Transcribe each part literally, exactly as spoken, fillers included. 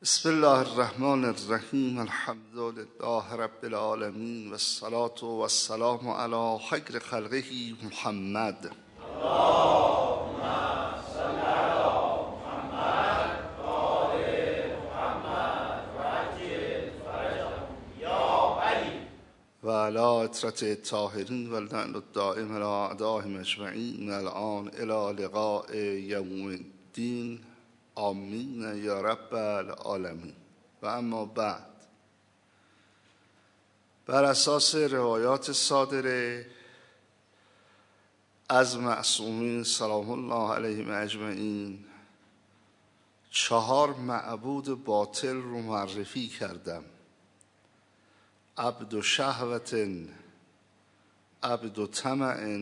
بسم الله الرحمن الرحیم. الحمد لله رب العالمین و الصلاة و السلام علی خیر خلقه محمد. اللهم صل علی محمد و آل محمد و عجل فرجهم یا علی و علی اطرت الطاهرین و اللعن الدائم علی اعدائهم اجمعین من الآن الی لقاء یوم الدین. آمین یا رب العالمین. و اما بعد، بر اساس روایات صادره از معصومین سلام الله علیهم اجمعین، چهار معبود باطل رو معرفی کردم: عبد شهوت، عبد طمع،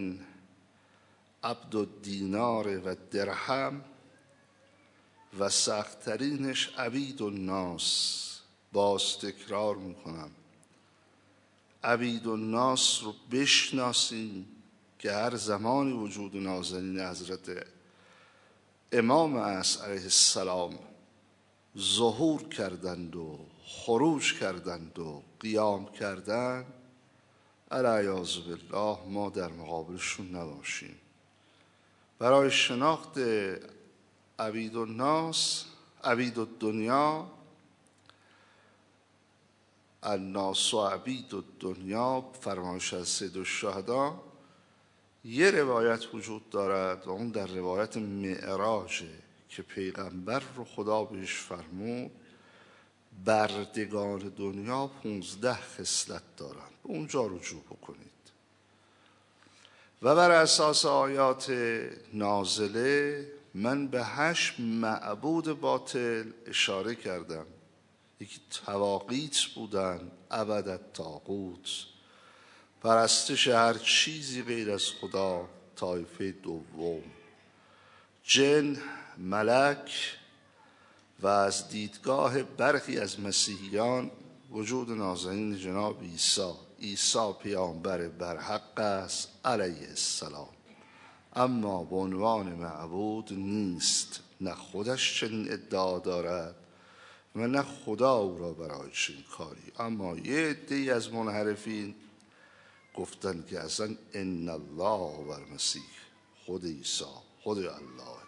عبد دینار و درهم، و سخت‌ترینش عبید الناس. باز تکرار میکنم، عبید الناس رو بشناسیم که هر زمانی وجود نازنین حضرت امام عصر علیه السلام ظهور کردند و خروج کردند و قیام کردند، العیاذ بالله ما در مقابلشون نباشیم. برای شناخت عبید الناس، عبید الدنیا، الناس و عبید الدنیا، فرمایش از سید الشهدا، یه روایت وجود دارد و اون در روایت معراجه که پیغمبر رو خدا بهش فرمود بردگان دنیا پونزده خصلت دارند، به اونجا رجوع بکنید. و بر اساس آیات نازله من به هشت معبود باطل اشاره کردم. یکی تواقیت بودن، عبدت طاغوت، پرستش هر چیزی غیر از خدا. طایفه دوم جن، ملک، و از دیدگاه برخی از مسیحیان وجود نازنین جناب عیسی. عیسی پیامبر برحق است علیه السلام، اما به عنوان معبود نیست. نه خودش چنین ادعا دارد و نه خدا او را برای چنین کاری. اما یه عده‌ای از منحرفین گفتن که اصلا ان الله و المسیح، خود عیسی، خود الله.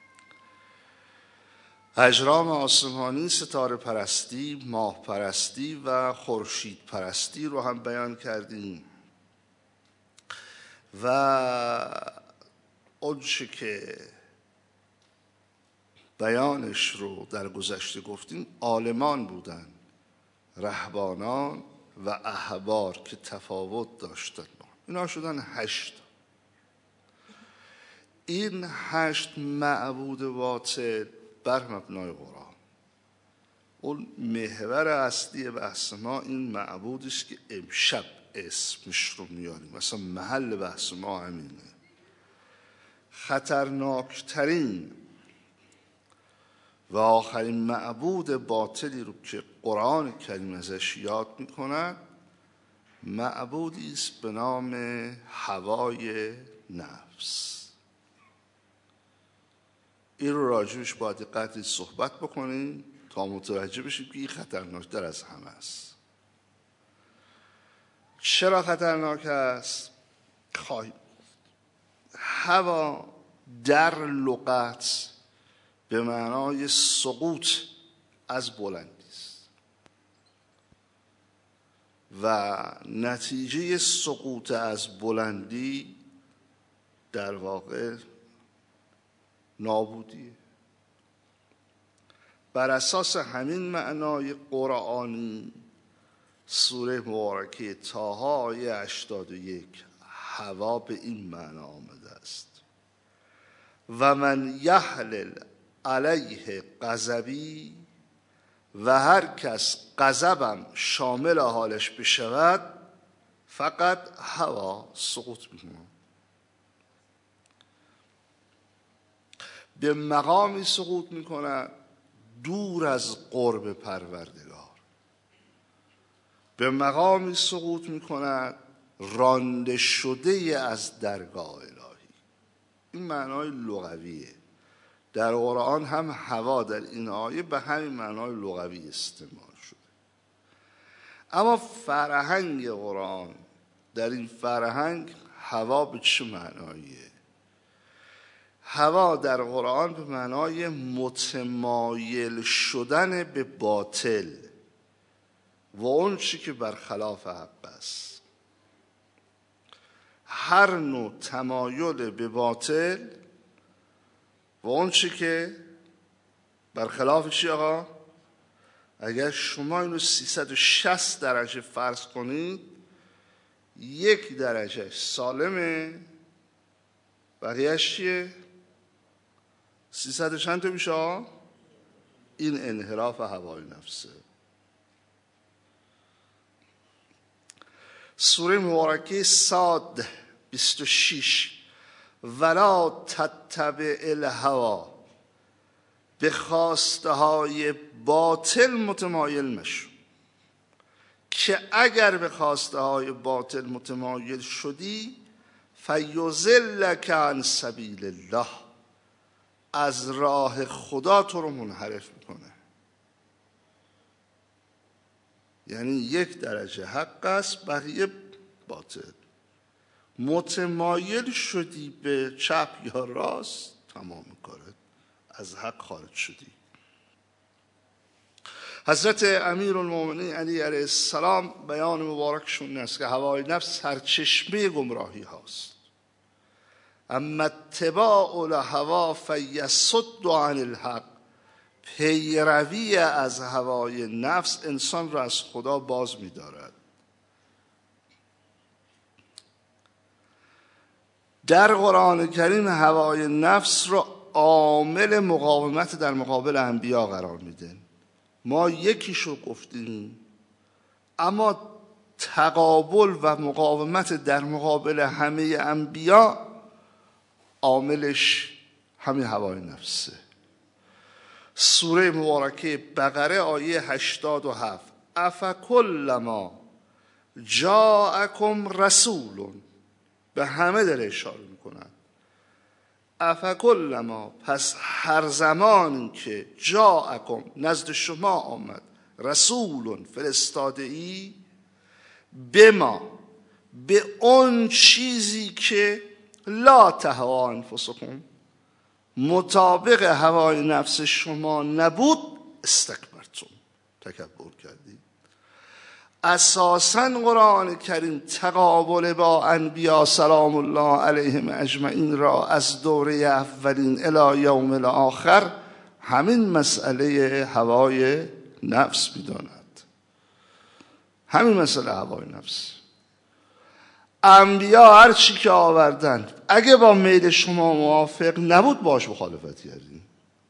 اجرام آسمانی، ستاره پرستی، ماه پرستی و خورشید پرستی رو هم بیان کردیم. و اونچه که بیانش رو در گذشته گفتیم عالمان بودن، رهبانان و احبار که تفاوت داشتن. اینا شدن هشت. این هشت معبود باطل بر مبنای قرآن. اون محور اصلی بحث ما این معبودی است که امشب اسمش رو میاریم، مثلا محل بحث ما همینه. خطرناکترین و آخرین معبود باطلی رو که قرآن کریم ازش یاد میکند معبودی است به نام هوای نفس. این رو راجبش باید قدری صحبت بکنیم تا متوجه بشیم که این خطرناکتر از همه است. چرا خطرناک است؟ خواهیم هوا در لغت به معنای سقوط از بلندی است و نتیجه سقوط از بلندی در واقع نابودیه. بر اساس همین معنای قرآنی سوره مبارکه طه آیه هشتاد و یک هوا به این معنا آمده است: و من یحلل علیه غضبی، و هر کس غضبم شامل حالش بشود فقط هوا سقوط میکنه. به مقامی سقوط میکند دور از قرب پروردگار، به مقامی سقوط میکند رانده شده از درگاه الهی. این معنای لغویه. در قرآن هم هوا در این آیه به همین معنای لغوی استعمال شده. اما فرهنگ قرآن، در این فرهنگ هوا به چه معناییه؟ هوا در قرآن به معنای متمایل شدن به باطل و اون چی که برخلاف حق است. هر نوع تمایل به باطل و اون چی که برخلاف چی آقا؟ اگر شما اینو سیصد و شصت درجه فرض کنید، یک درجه سالمه، بقیهش چیه؟ سیصد چند تا میشه آقا؟ این انحراف هوای نفسه. سوره مبارکه صاد بیست و شش، ولا تتبع الهوا، به خواسته های باطل متمایل مشو، که اگر به خواسته های باطل متمایل شدی فیضلک عن سبیل الله، از راه خدا تو رو منحرف میکنه. یعنی یک درجه حق است، بقیه باطل. متمایل شدی به چپ یا راست، تمام کارت از حق خارج شدی. حضرت امیرالمومنین علی علیه السلام بیان مبارکشون است که هوای نفس سرچشمه گمراهی هاست. اما اتباع الهوا فیصد عن الحق، پیروی از هوای نفس انسان را از خدا باز می‌دارد. در قرآن کریم هوای نفس را عامل مقاومت در مقابل انبیا قرار میده. ما یکیشو گفتیم، اما تقابل و مقاومت در مقابل همه انبیا عاملش همین هوای نفسه. سوره مبارکه بقره آیه هشتاد و هفت، افکلما جاءکم رسول، به همه داره اشاره میکنن. افکلما، پس هر زمان که جاءکم، نزد شما آمد، رسول، فرستاده ای، به ما، به اون چیزی که لا تهوی انفسکم، مطابق هوای نفس شما نبود، استکبرتم، تکبر کردید. اساساً قرآن کریم تقابل با انبیا سلام الله علیهم اجمعین را از دوره اولین الی یوم الاخر همین مسئله هوای نفس می‌داند. همین مسئله هوای نفس. انبیا هر چی که آوردن اگه با میل شما موافق نبود، باش مخالفت کردین.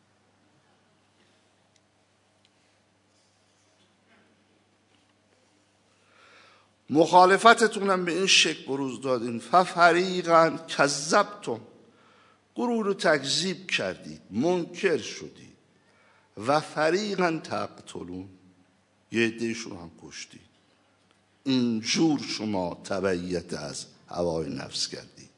مخالفتتونم به این شکل بروز دادین، ففریقا کذبتم، گروه رو تکذیب کردید، منکر شدید، و فریقا تقتلون، یه عده‌شون هم کشتید. اینجور شما تبعیت از هوای نفس کردید.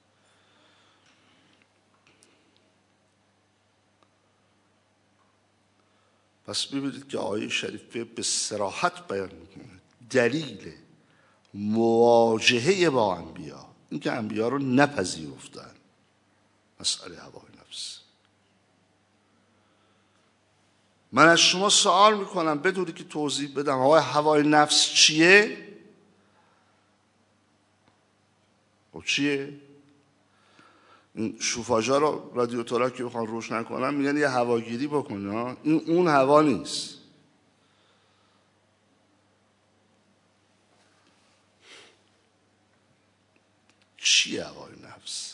پس ببینید که آیه شریفه به صراحت بیان میکنه دلیل مواجهه با انبیا، این که انبیا رو نپذیرفتن، مسئله هوای نفس. من از شما سوال میکنم بدونی که توضیح بدم هوای هوای نفس چیه؟ خب چیه؟ این شوفاژا رو رادیو تراک که بخوان روشن کنن میگن یه هواگیری بکنه، این اون هوا نیست. چیه هوای نفس؟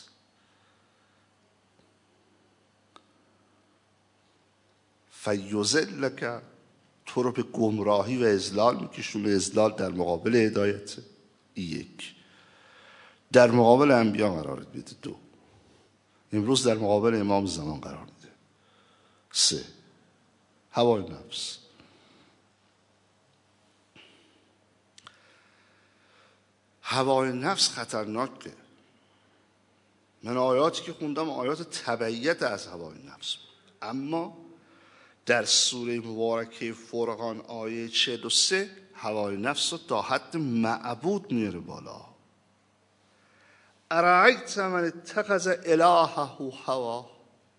فیضلک، تو رو به گمراهی و اضلال میکشونه. اضلال در مقابل هدایت، یک. در مقابل انبیا قرار میده، دو. امروز در مقابل امام زمان قرار میده، سه. هوای نفس. هوای نفس خطرناکه. من آیاتی که خوندم آیات تبعیت از هوای نفس بود. اما در سوره مبارکه فرقان آیه چهل و سه هوای نفس رو تا حد معبود میاره بالا. ارأیت من اتخذ الهه هواه،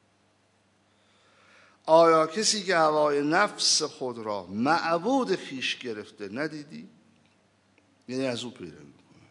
آیا کسی که هوای نفس خود را معبود خویش گرفته ندیدی؟ یعنی از او پیروی میکنه.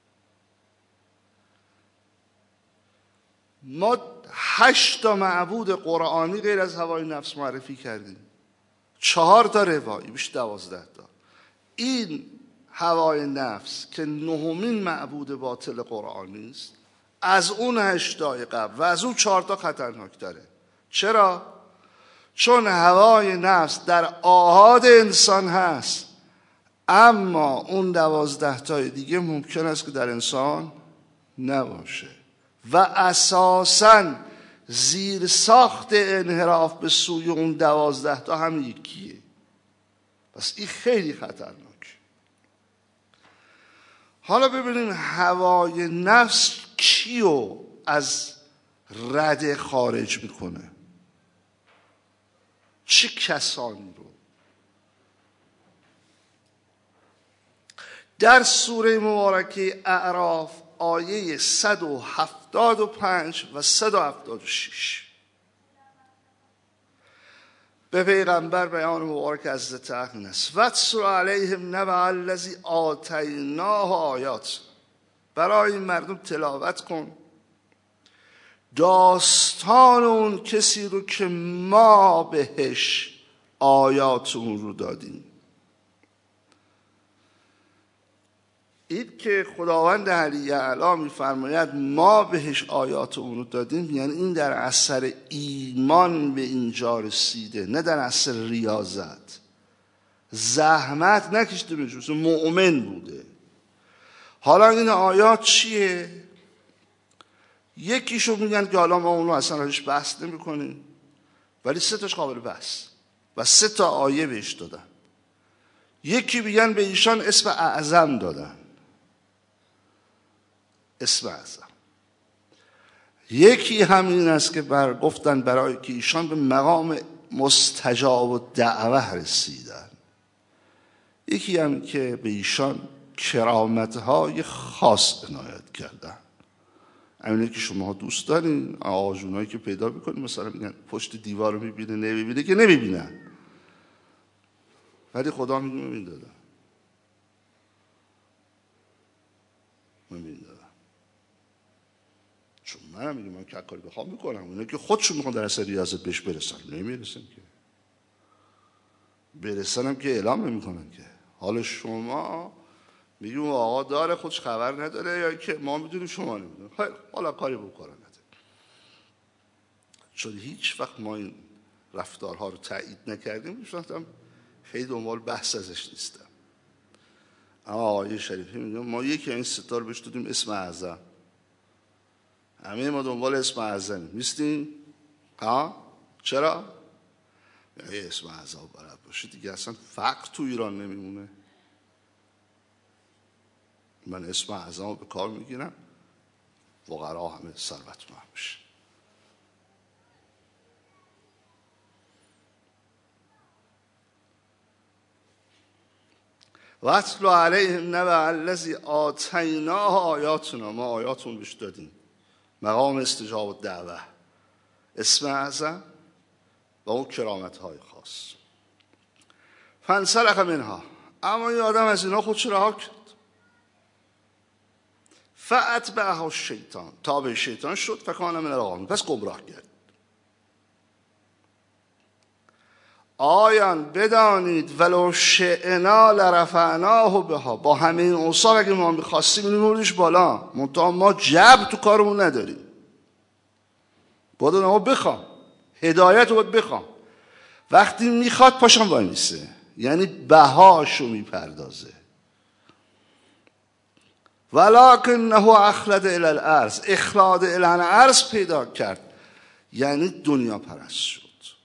ما هشت تا معبود قرآنی غیر از هوای نفس معرفی کردیم، چهار تا روایی، بیش دوازده تا. این هوای نفس که نهمین معبود باطل قرآنی است، از اون هشتای قبل و از اون چهار تا خطرناکتره. چرا؟ چون هوای نفس در آحاد انسان هست، اما اون دوازده تای دیگه ممکن است که در انسان نباشه و اساساً زیر ساخت انحراف به سوی اون دوازده تا هم یکیه. پس این خیلی خطرناک. حالا ببینیم هوای نفس کیو از رده خارج میکنه، چه کسانی رو؟ در سوره مبارکه اعراف آیه صد و هفتاد و پنج و صد و هفتاد و شش به پیغمبر بیان مبارک از تحقین است. وَاتْلُ عَلَیْهِمْ نَبَأَ الَّذِی آتَیْنَاهُ آیات، برای این مردم تلاوت کن داستان اون کسی رو که ما بهش آیات اون رو دادیم. این که خداوند علی اعلی میفرماید ما بهش آیات اون رو دادیم، یعنی این در اثر ایمان به اینجا رسیده، نه در اثر ریاضت. زحمت نکشیده به جوز، مؤمن بوده. حالا این آیات چیه؟ یکیشو میگن که حالا ما اونو اصلا راجعش بحث نمی کنیم، ولی سه تاش قابل بحث و سه تا آیه بهش دادن. یکی میگن به ایشان اسم اعظم دادن، اسم اعظم. یکی همین است که بر گفتن برای که ایشان به مقام مستجاب و دعوه رسیدن. یکی هم که به ایشان کرامتهای خاص عنایت کردن. همینه که شما دوست دارین آقاجونایی که پیدا بکنین، مثلا میگن پشت دیوار رو میبینه نمیبینه، که نمیبینن، ولی خدا میگه من دادم، من دادم. چون من میگم من که کاری بخوام میکنم، اونا که خودشون میخوان در اثر ریاضت بهش برسن، نمیرسن که. برسن هم که اعلام نمیکنن که. حالا شما میگیم آقا داره خودش خبر نداره، یا که ما میدونیم شما نمیدونیم. خیلی حالا کاری بکنن نده. چون هیچ وقت ما این رفتارها رو تایید نکردیم، میشونم خیلی دنبال بحث ازش نیستم. اما آقای شریفی میگم ما یکی این ستار بهش دادیم اسم اعظم، همه ما دنبال اسم اعظم نیستیم. ها؟ چرا؟ یه اسم اعظم برد باشه دیگه اصلا فقر تو ایران نمیمونه. من اسم اعظم رو به کار میگیرم، فقرا همه ثروتمند بشه. وَاتْلُ عَلَیْهِمْ نَبَأَ الَّذِی آتَیْنَاهُ آیاتنا، ما آیاتون بهش دادیم، مقام استجاب و دعوه، اسم اعظم و اون کرامت‌های خاص. فانسلخ منها، اما این آدم از اینا خودش رها کرد. فأتبعه الشیطان، تابع شیطان شد، فکان من الغاوین، پس گمراه کرد. آیان بدانید ولو شئنا لرفعناه بها، با همه این اوصاف اگه ما می‌خواستیم می‌بردیش بالا، منتها ما جبر تو کارمون نداریم. باید ما بخوام، هدایت رو باید بخوام. وقتی میخواد پاشم وای میسه، یعنی بهاشو میپردازه. ولکنه اخلد الی الارض، اخلاد الی الارض پیدا کرد، یعنی دنیا پرست شد.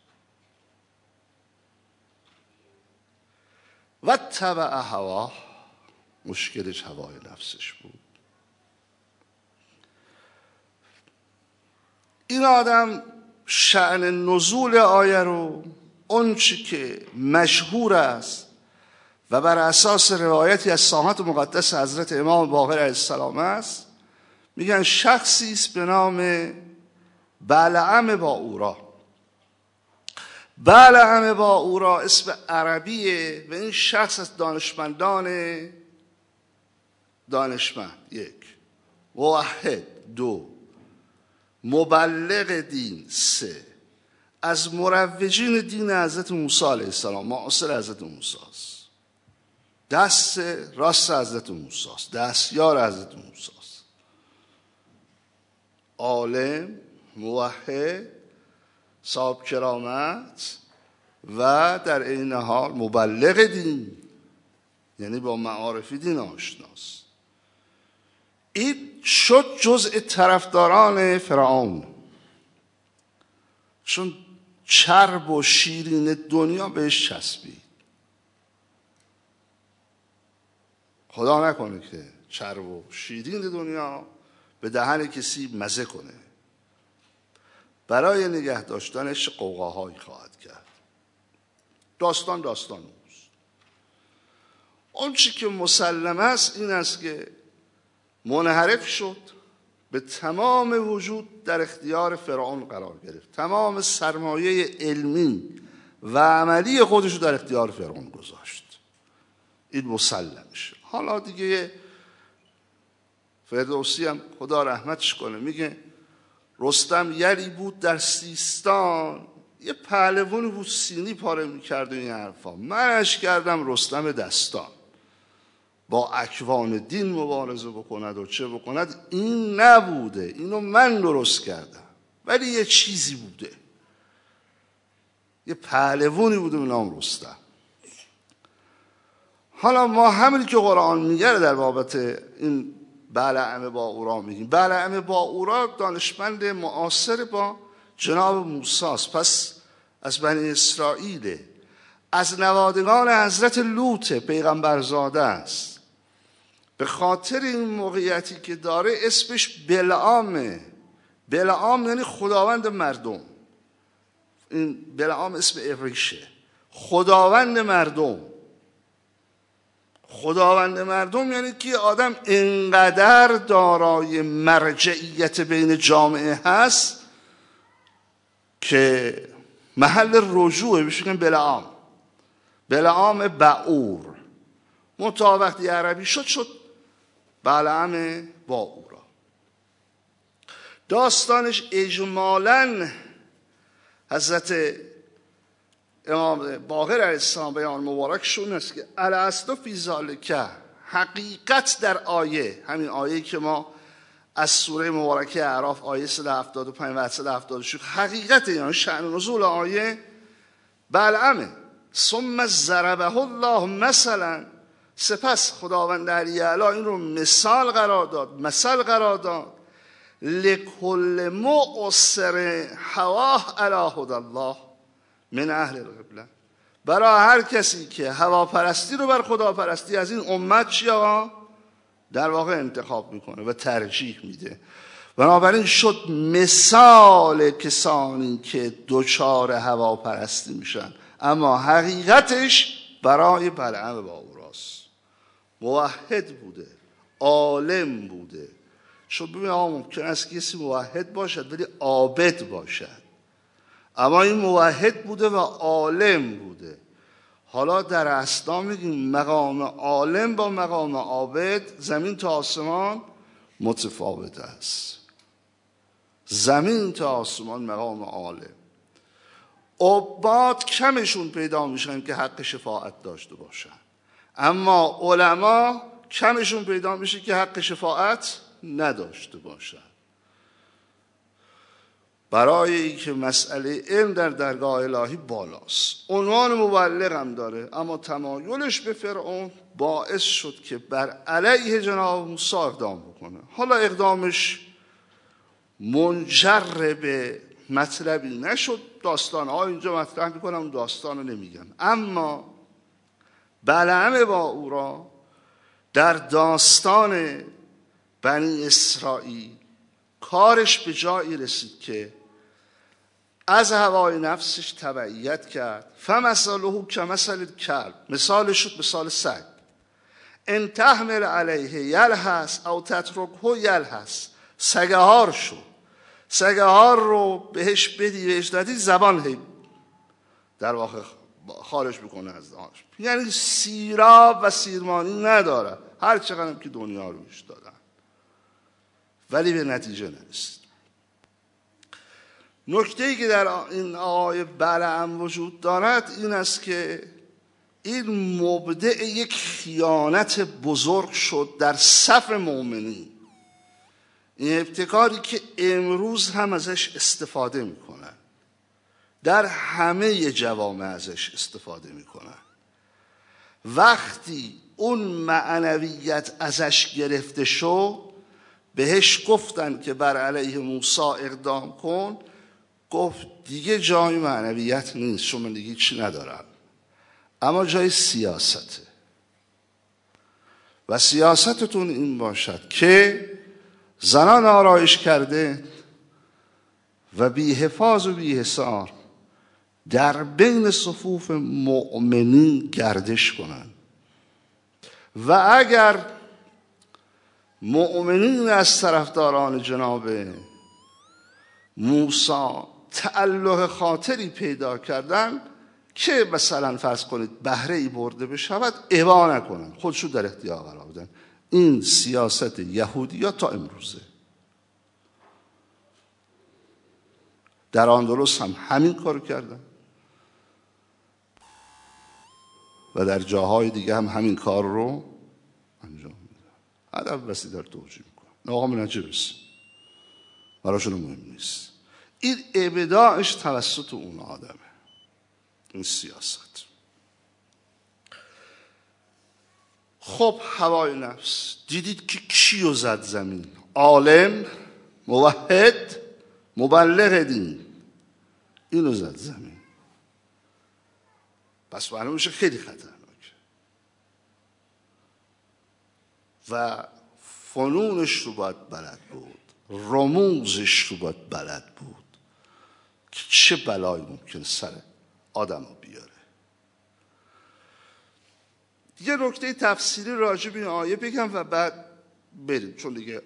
و تبع هوا، مشکلش هوای نفسش بود. این آدم شأن نزول آیه رو، اون چی که مشهور است و بر اساس روایتی از سامت مقدس حضرت امام باقر علیه السلام است، میگن شخصی است به نام بلعم باعورا. بلعم باعورا اسم عربیه و این شخص از دانشمندان دانشمند، یک، موحد، دو، مبلغ دین، سه، از مروجین دین حضرت موسی علیه السلام، معاصر حضرت موسی است، دست راست حضرت موسی است، دستیار حضرت موسی است، عالم، موحد، صاحب کرامت و در عین حال مبلغ دین، یعنی با معارف دین آشناست. این شد جزء طرفداران فرعون، چون چرب و شیرین دنیا بهش چسبید. خدا نکنه که چرب و شیرین دنیا به دهن کسی مزه کنه. برای نگه داشتنش قوقاهایی خواهد کرد. داستان داستان اوست. اون چی که مسلم است این است که منحرف شد، به تمام وجود در اختیار فرعون قرار گرفت، تمام سرمایه علمی و عملی خودش رو در اختیار فرعون گذاشت. این مسلمشه. حالا دیگه فردوسی هم خدا رحمتش کنه میگه رستم یری بود در سیستان، یه پهلوانی بود سینی پاره میکرد و این حرفا. منش کردم رستم دستان، با اکوان دین مبارزه بکند و چه بکند. این نبوده، اینو من درست کردم، ولی یه چیزی بوده، یه پهلوانی بوده به نام رستم. حالا ما همینی که قرآن میگه در بابت این بلعم باعورا میگیم. بلعم باعورا دانشمند معاصر با جناب موسی است، پس از بنی اسرائیل، از نوادگان حضرت لوط پیغمبرزاده است. به خاطر این موقعیتی که داره اسمش بلعامه. بلعام یعنی خداوند مردم. این بلعام اسم عبریشه، خداوند مردم. خداوند مردم یعنی که آدم انقدر دارای مرجعیت بین جامعه هست که محل رجوعه. بهش میگن بلعام، بلعام بعور. منتها وقتی عربی شد شد بلعم باعورا. داستانش اجمالاً حضرت امام باقر علیه السلام بیان مبارکشون است که الاصل فی ذالک، حقیقت در آیه، همین آیه که ما از سوره مبارکه اعراف آیه صد و هفتاد و پنج و صد و هفتاد و شش، حقیقت یعنی شأن نزول آیه بلعمه. ثم ضربه الله مثلا، سپس خداوند علی اعلی این رو مثال قرار داد، مثل قرار داد. لکل مؤثر هواه علی هدی الله من اهل القبله، برای هر کسی که هواپرستی رو بر خداپرستی از این امت چی آقا در واقع انتخاب میکنه و ترجیح میده. بنابراین شد مثال کسانی که دوچار هواپرستی میشن، اما حقیقتش برای بلعم باعوراست. موحد بوده، عالم بوده. شد ببین آقا ممکن است کسی موحد باشد ولی عابد باشد، اما این موحد بوده و عالم بوده. حالا در اسلام میگیم مقام عالم با مقام عابد زمین تا آسمان متفاوت است. زمین تا آسمان مقام عالم. عباد کمشون پیدا میشن که حق شفاعت داشته باشن، اما علما کمشون پیدا میشه که حق شفاعت نداشته باشن. برای اینکه مسئله علم در درگاه الهی بالاست، عنوان مبلغ هم داره، اما تمایلش به فرعون باعث شد که بر علیه جناب موسی اقدام بکنه. حالا اقدامش منجر به مطلبی نشد. داستان ها اینجا مطرح میکنم، داستان رو نمیگم. اما بلعم باعورا در داستان بنی اسرائیل کارش به جایی رسید که از هوای نفسش تبعیت کرد. فمثله کمثل کلب، مثالش شد مثال سگ. ان تحمل علیه یلهث او تترکه یلهث، سگهار شد. سگهار رو بهش بدی بهش ندی زبان هی در واقع خارج بکنه از دهانش، یعنی سیراب و سیرمانی نداره هر چقدر که دنیا روش دادن، ولی به نتیجه نرسید. نکته‌ای که در این آیه بلعم وجود دارد این است که این مبدأ یک خیانت بزرگ شد در صف مؤمنین. این ابتکاری که امروز هم ازش استفاده میکنن، در همه جوامع ازش استفاده میکنن. وقتی اون معنویت ازش گرفته شد، بهش گفتن که بر علیه موسی اقدام کن، گفت دیگه جای معنویت نیست، چون من دیگه چی ندارم، اما جای سیاسته. و سیاستتون این باشد که زنان آرایش کرده و بی حفاظ و بی حصار در بین صفوف مؤمنین گردش کنند و اگر مؤمنین از طرفداران جناب موسی تعلق خاطری پیدا کردن که مثلا فرض کنید بهره ای برده بشود، ابا نکنن، خودشو در اختیار قرار بدن. این سیاست یهودی ها تا امروزه. در اندلس هم همین کارو کردن و در جاهای دیگه هم همین کار رو انجام میدن. هدف وسیله رو توجیه میکنن. آقا منجه برسیم، براشون مهم نیست. این ابداعش توسط اون آدمه، این سیاست. خب هوای نفس دیدید که کیو زد زمین؟ عالم، موحد، مبلغ دین، اینو زد زمین. پس معلوم میشه خیلی خطرناکه و فنونش رو باید بلد بود، رموزش رو باید بلد بود که چه بلایی ممکن سر آدم رو بیاره. یه نکته تفسیری راجع به این آیه بگم و بعد بریم، چون دیگه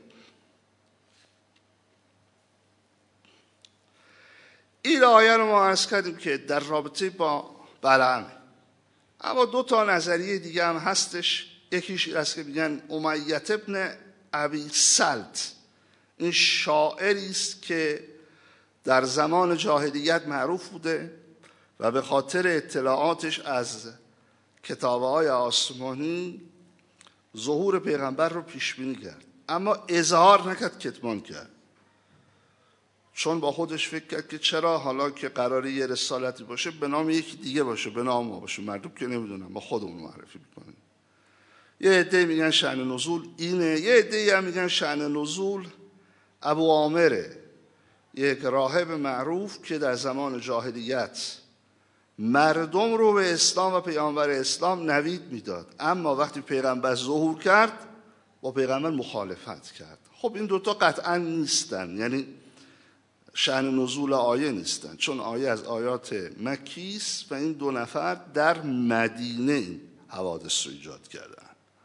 این آیه رو ما عرض کردیم که در رابطه با بلعمه، اما دو تا نظریه دیگه هم هستش. یکیش هست که میگن امیت ابن ابی سلط، این شاعری است که در زمان جاهلیت معروف بوده و به خاطر اطلاعاتش از کتاب‌های آسمانی ظهور پیغمبر رو پیش بینی کرد، اما اظهار نکرد، کتمان کرد، چون با خودش فکر کرد که چرا حالا که قراره یه رسالتی باشه به نام یکی دیگه باشه، به نام ما باشه، مردم که نمیدونم، ما خودمون معرفی میکنیم. یه عده میگن شأن نزول اینه، یه عده هم میگن شأن نزول ابو عامره، یک راهب معروف که در زمان جاهلیت مردم رو به اسلام و پیامبر اسلام نوید میداد، اما وقتی پیغمبر ظهور کرد با پیغمبر مخالفت کرد. خب این دوتا قطعا نیستن، یعنی شأن نزول آیه نیستن، چون آیه از آیات مکی است و این دو نفر در مدینه این حوادث رو ایجاد کردن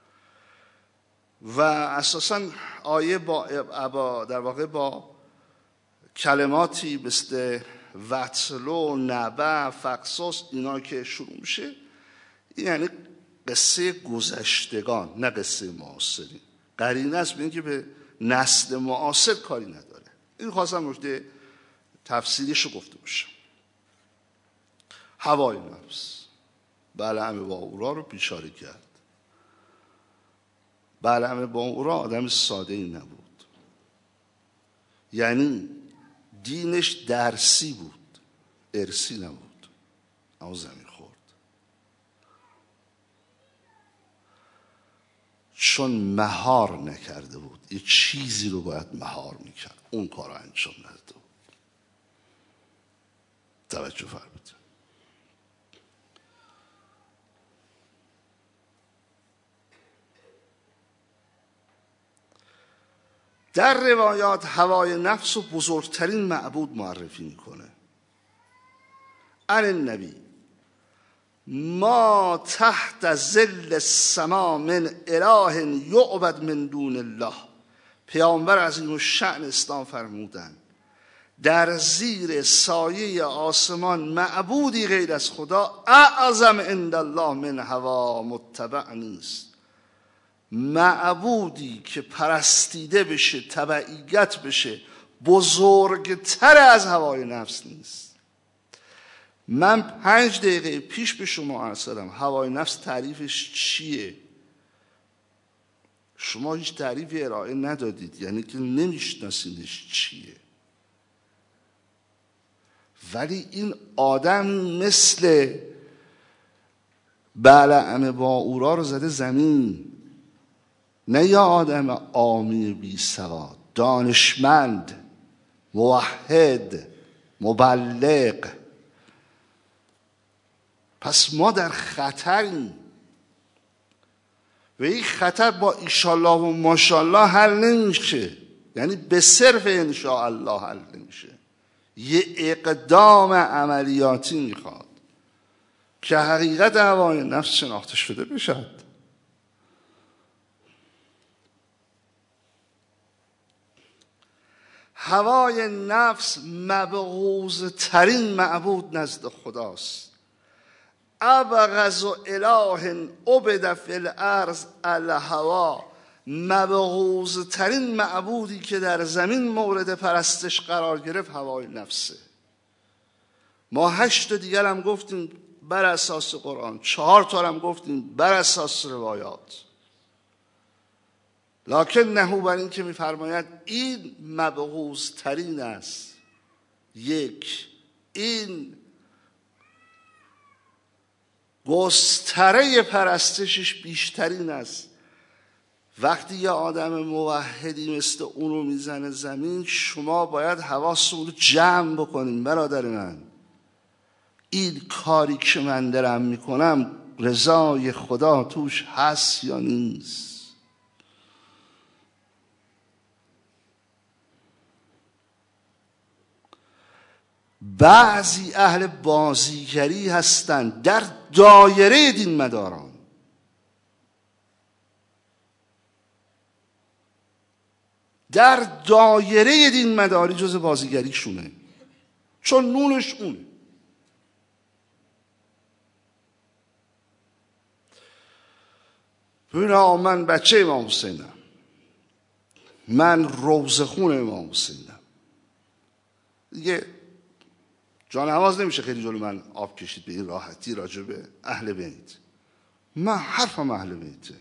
و اساساً آیه با در واقع با کلماتی مثل وطلو، نبع، فقصص، اینا که شروع میشه، این یعنی قصه گذشتگان، نه قصه معاصرین. قرینه است به اینکه به نسل معاصر کاری نداره. این خواستم نکته تفسیریشو گفته باشم. هوای نفس بلعم باورا رو بیچاره کرد. بلعم باورا آدم ساده ای نبود، یعنی دینش درسی بود، ارسی نبود، اما زمین خورد، چون مهار نکرده بود. یه چیزی رو باید مهار میکرد، اون کار رو انجام نداده بود. توجه فرمودید. در روایات هوای نفس و بزرگترین معبود معرفی میکنه. عن النبی ما تحت ظل السما من اله یعبد من دون الله. پیامبر عظیم الشأن اسلام فرمودند در زیر سایه آسمان معبودی غیر از خدا اعظم عند الله من هوا متبع نیست. معبودی که پرستیده بشه، تبعیت بشه، بزرگتر از هوای نفس نیست. من پنج دقیقه پیش به شما عرض کردم هوای نفس تعریفش چیه. شما هیچ تعریفی ارائه ندادید، یعنی که نمیشناسیدش چیه. ولی این آدم مثل بلعم باورا رو زده زمین، نه یا آدم عامی بی سواد، دانشمند، موحد، مبلغ. پس ما در خطریم و این خطر با ایشالله و ماشالله حل نمیشه، یعنی به صرف انشاءالله حل نمیشه. یه اقدام عملیاتی میخواد که حقیقت هوای نفس شناخته شده بشد. هوای نفس مبغوض ترین معبود نزد خداست. ابغض اله عبد فی الارض الهوا. مبغوض ترین معبودی که در زمین مورد پرستش قرار گرفت هوای نفسه. ما هشت تا دیگر هم گفتیم بر اساس قرآن، چهار تا هم گفتیم بر اساس روایات. لکن نهو بر این که میفرماید این مبغوض ترین است. یک، این گستره پرستشش بیشترین است. وقتی یه آدم موحدی مثل اونو میزنه زمین، شما باید حواستون رو جمع بکنیم. برادر من، این کاری که من دارم میکنم رضای خدا توش هست یا نیست؟ بعضی اهل بازیگری هستند در دایره دین مداران. در دایره دین مداری جز بازیگری شونه، چون نونش اونه. ببین من بچه امام حسینم، من روزه خون امام حسینم، دیگه جان نماز نمیشه خیلی جلو من آب کشید به این راحتی راجع به اهل بیت. من حرفم اهل بیته،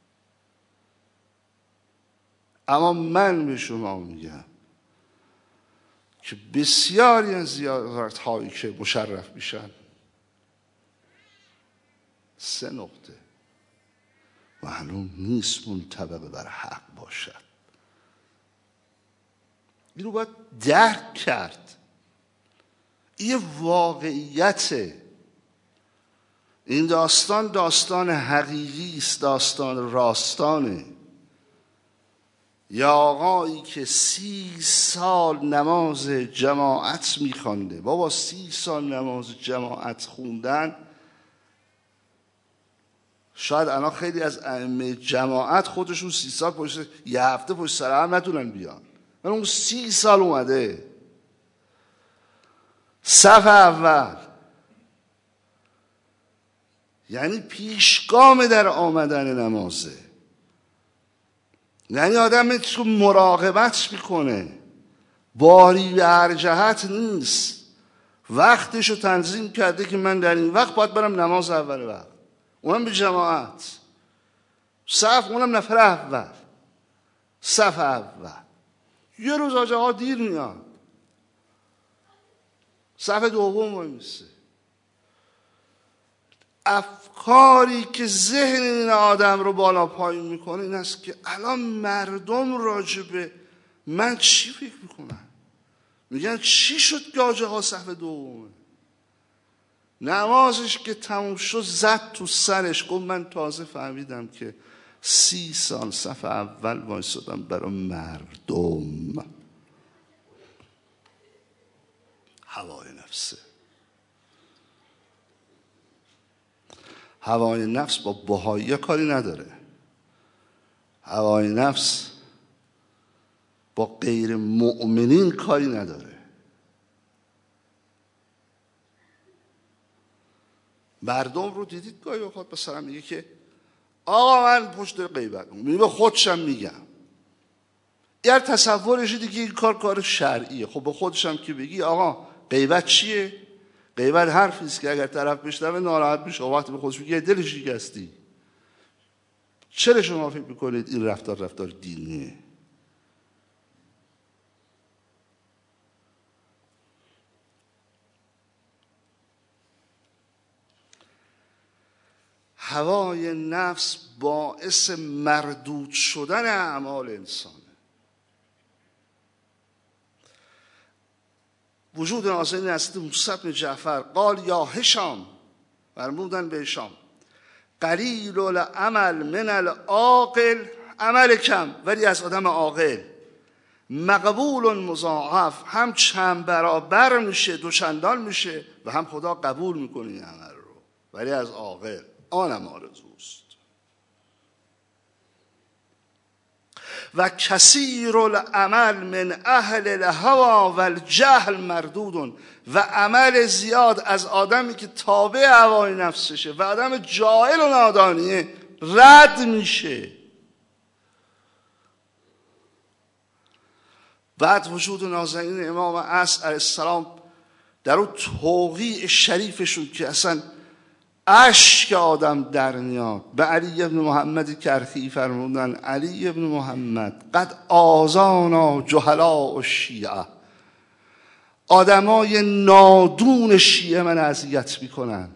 اما من به شما میگم که بسیاری از زیارت هایی که مشرف میشن سه نقطه معلوم نیست منطبق بر حق باشد. این رو باید درک کرد. این واقعیته. این داستان داستان حقیقی است، داستان راستانه. یا آقایی که سی سال نماز جماعت میخوانده. بابا سی سال نماز جماعت خوندن، شاید الان خیلی از ائمه جماعت خودشون سی سال پشت یه هفته پشت سر هم نتونن بیان، من اون سی سال اومده صف اول، یعنی پیشگام در آمدن نمازه. یعنی آدم تو مراقبت میکنه، باری به هر جهت نیست، وقتشو تنظیم کرده که من در این وقت باید برم نماز اول وقت، اونم به جماعت، صف، اونم نفر اول، صف اول. یه روز آجه ها دیر میاد، صف دوم وایمیسته. افکاری که ذهن این آدم رو بالا پایین میکنه این است که الان مردم راجبه من چی فکر میکنن؟ میگن چی شد که آجه ها صف دومه؟ نمازش که تموم شد زد تو سرش، گفت من تازه فهمیدم که سی سال صف اول وایسادم برای مردم. هوای نفسه. هوای نفس با بهایی کاری نداره. هوای نفس با غیر مؤمنین کاری نداره. مردم رو دیدید گاهی اوقات مثلا میگه که آقا من پشت غیبت میگم، به خودشم میگم. یعنی تصورش دیگه این کار کار شرعیه. خب به خودشم که بگی آقا غیبت چیه؟ غیبت حرفی است که اگر طرف بشنوه ناراحت میشه. وقتی به خودش میگه دلش شکستی. چرا شما فکر میکنید این رفتار رفتار دینیه؟ هوای نفس باعث مردود شدن اعمال انسانه. وجود نازنین حضرت موسی بن جعفر قال یا هشام، فرمودن به هشام قلیل العمل من العاقل، عمل کم ولی از آدم عاقل، مقبول مضاعف، هم چند برابر میشه، دوچندان میشه و هم خدا قبول میکنه این عمل رو، ولی از عاقل، آنم آرزوست. و کثیر العمل من اهل الهوى و الجهل مردود، و عمل زیاد از آدمی که تابع هوای نفسشه و آدم جاهل و نادانیه رد میشه. بعد وجود نازنین امام عصر علیه السلام در اون توقیع شریفشون که اصلا اشک آدم در میاد، به علی ابن محمد کرخی فرمودن علی ابن محمد قد آذانا جهلاء الشیعه، آدمای نادون شیعه من اذیت میکنن.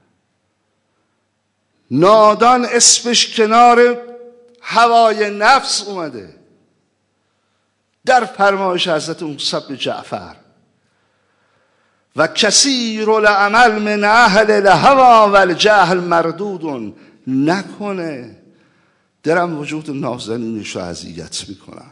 نادان اسمش کنار هوای نفس اومده در فرمایش حضرت موسی بن جعفر. و کثیر العمل من اهل الهوى و الجهل مردود، نکنه درم وجود نازنینش رو اذیت میکنم.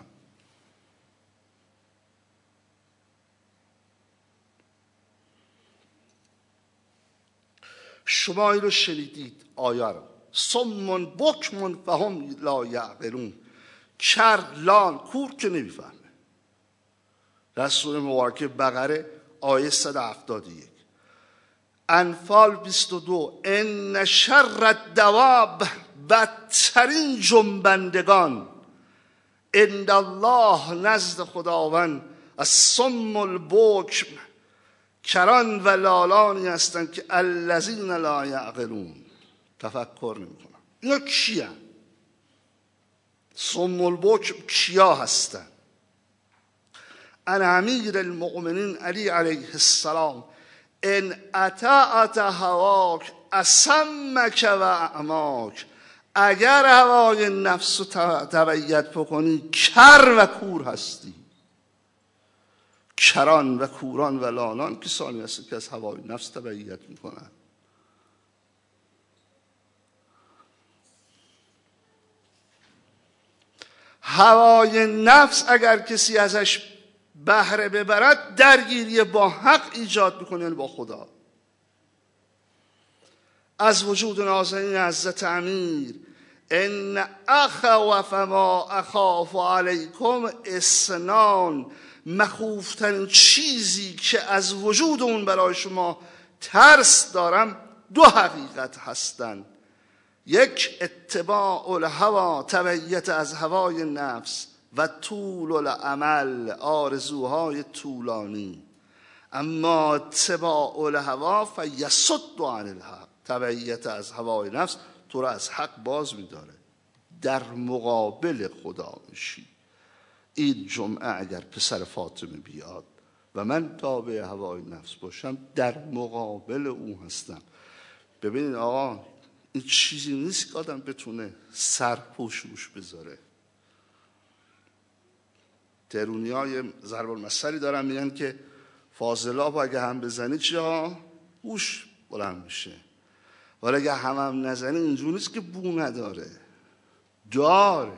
شما این رو شنیدید آیه رو، صم بکم فهم لا یعقلون، کر لال کور که نمیفهمه. در سوره مبارکه بقره آیه صد و هفتاد و یک. انفال بیست و دو ان شر الدواب، بدترین جنبندگان عند الله، نزد خداوند، الصم البکم، کران و لالانی هستند که الذین لا یعقلون، تفکر نمیکنن. اینا کیان؟ صم البکم کیا هستند؟ ان امیر المؤمنین علی علیه السلام ان اطاعت هواک اسمک و اعماک، اگر هوای نفس رو تبعیت بکنی کر و کور هستی. کران و کوران و لالان کسانی هستند که از هوای نفس تبعیت میکنن. هوای نفس اگر کسی ازش بهره ببرد درگیری با حق ایجاد میکنه، یعنی با خدا. از وجود نازنین حضرت امیر ان اخوف ما اخاف علیکم اثنان، مخوفترین چیزی که از وجود اون برای شما ترس دارم دو حقیقت هستند. یک اتباع الهوا، تبعیت از هوای نفس، و طول العمل، آرزوهای طولانی. اما اتباع الهوا فیصد عن الحق، تبعیت از هوای نفس تو را از حق باز می‌داره، در مقابل خدا میشی. این جمعه اگر پسر فاطمه بیاد و من تابع هوای نفس باشم در مقابل او هستم. ببینید آقا این چیزی نیست که آدم بتونه سرپوش روش بذاره. تهرونی های ضرب المثلی دارن میگن که فاضلاب اگه هم بزنی چیا هوش بلند میشه، ولی اگه هم هم نزنی اینجوری نیست که بو نداره، داره.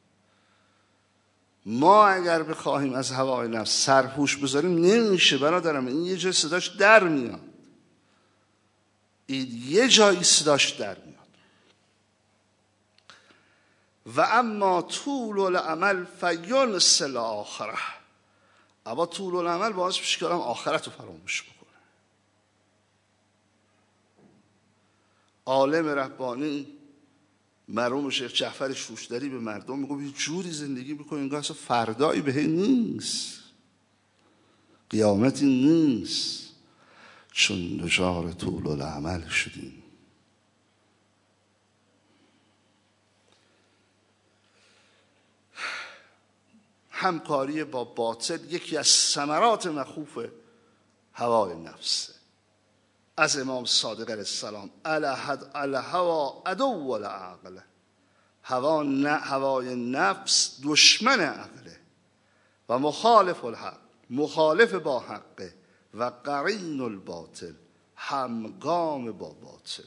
ما اگر بخواهیم از هوای نفس سرپوش بذاریم نمیشه برادرم. این یه جای صداش در میاد، این یه جایی صداش در میاد. و اما طول العمل فینس الاخره، اما طول العمل باعث میشه که آدم آخرت رو فراموش بکنه. عالم ربانی مرحوم شیخ جعفر شوشتری به مردم میگه یه جوری زندگی بکنین انگار اصلا فردایی به نیست، قیامتی نیست، چون دچار طول العمل شدیم. همکاری با باطل یکی از ثمرات مخوف هوای نفسه. از امام صادق علیه السلام الهوا عدو العقل، هوا نه هوای نفس دشمن عقله و مخالف الحق، مخالف با حقه، و قرین الباطل، همگام با باطل.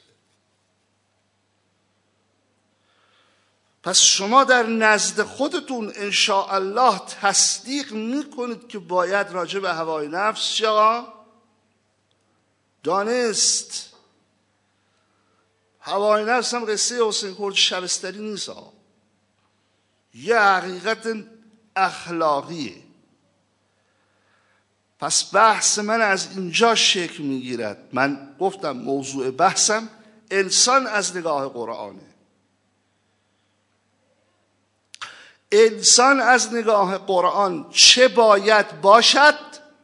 پس شما در نزد خودتون انشاءالله تصدیق میکنید که باید راجع به هوای نفس چه دانست. هوای نفس هم قصه حسین کرد شبستری نیست ها، یه حقیقت اخلاقیه. پس بحث من از اینجا شکل میگیرد. من گفتم موضوع بحثم انسان از نگاه قرآنه. انسان از نگاه قرآن چه باید باشد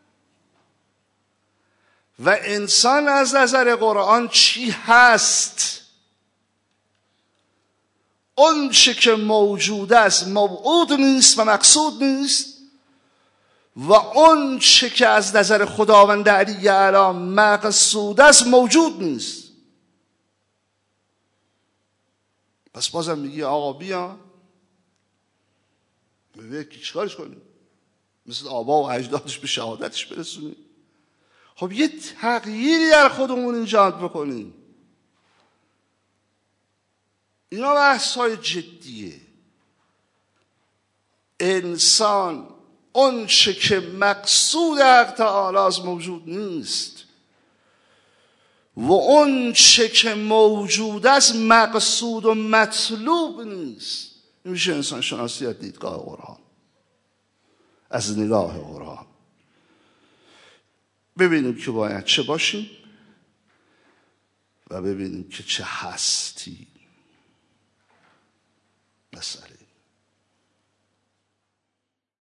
و انسان از نظر قرآن چی هست. اون چه که موجود است موعود نیست و مقصود نیست، و اون چه که از نظر خداوند علی اعلی مقصود است موجود نیست. پس بازم میگی آقا بیا ببین که چیکارش کنیم، مثل آبا و اجدادش به شهادتش برسونیم. خب یه تغییری در خودمون ایجاد بکنیم. اینا بحث‌های جدیه. انسان اون چه که مقصود حق تعالی از موجود نیست و اون چه که موجود است مقصود و مطلوب نیست. این میشه انسان شناسی از دیدگاه قرآن، از نگاه قرآن. ببینیم که باید چه باشیم و ببینیم که چه هستی. مسئله